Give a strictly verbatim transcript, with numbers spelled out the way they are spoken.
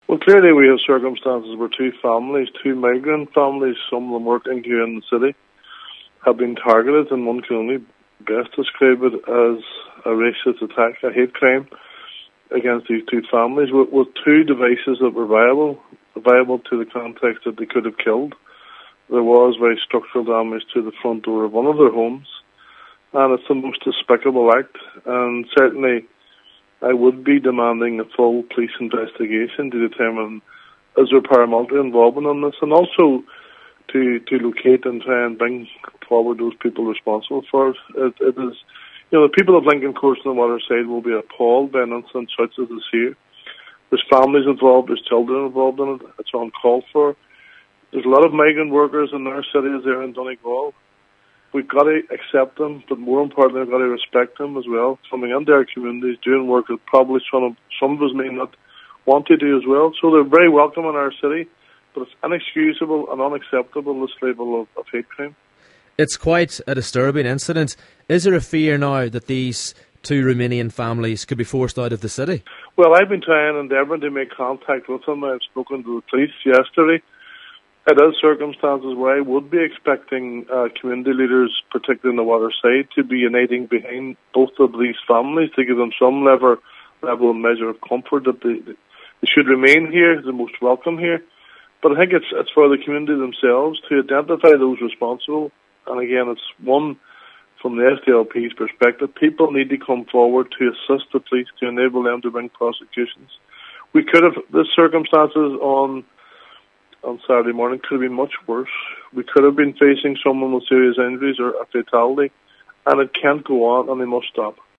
Well, clearly we have circumstances where two families, two migrant families, some of them working here in the city, have been targeted, and one can only best describe it as a racist attack, a hate crime against these two families, with, with two devices that were viable, viable to the context that they could have killed. There was very structural damage to the front door of one of their homes, and it's the most despicable act, and certainly I would be demanding a full police investigation to determine is there paramilitary involvement in this, and also to to locate and try and bring forward those people responsible for it. It, it is, you know, the people of Lincoln Course and the Waterside will be appalled by an incident such as this here. There's families involved, there's children involved in it, it's uncalled for. There's a lot of migrant workers in our cities there in Donegal. We've got to accept them, but more importantly, we've got to respect them as well. Coming into our communities, doing work that probably some of, some of us may not want to do as well. So they're very welcome in our city, but it's inexcusable and unacceptable, this level of, of hate crime. It's quite a disturbing incident. Is there a fear now that these two Romanian families could be forced out of the city? Well, I've been trying, endeavouring to make contact with them. I've spoken to the police yesterday. It is circumstances where I would be expecting uh, community leaders, particularly in the Waterside, to be uniting behind both of these families to give them some level, level and measure of comfort that they, they should remain here, the most welcome here. But I think it's it's for the community themselves to identify those responsible. And again, it's one, from the S D L P's perspective, people need to come forward to assist the police to enable them to bring prosecutions. We could have, the circumstances on on Saturday morning could have been much worse. We could have been facing someone with serious injuries or a fatality, and it can't go on, and they must stop.